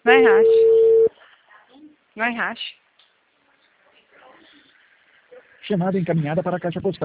Vai, racha. Vai, racha. Chamada encaminhada para a caixa postal.